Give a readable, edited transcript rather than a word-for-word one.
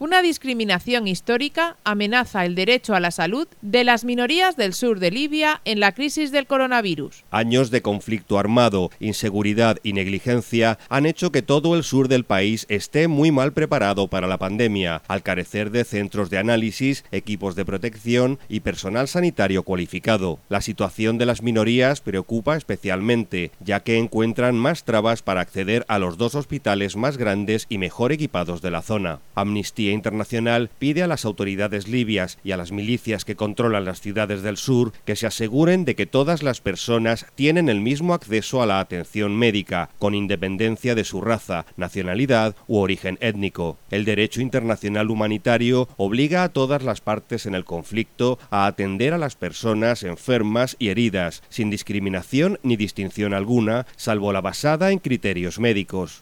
Una discriminación histórica amenaza el derecho a la salud de las minorías del sur de Libia en la crisis del coronavirus. Años de conflicto armado, inseguridad y negligencia han hecho que todo el sur del país esté muy mal preparado para la pandemia, al carecer de centros de análisis, equipos de protección y personal sanitario cualificado. La situación de las minorías preocupa especialmente, ya que encuentran más trabas para acceder a los dos hospitales más grandes y mejor equipados de la zona. Amnistía Internacional pide a las autoridades libias y a las milicias que controlan las ciudades del sur que se aseguren de que todas las personas tienen el mismo acceso a la atención médica, con independencia de su raza, nacionalidad u origen étnico. El derecho internacional humanitario obliga a todas las partes en el conflicto a atender a las personas enfermas y heridas, sin discriminación ni distinción alguna, salvo la basada en criterios médicos.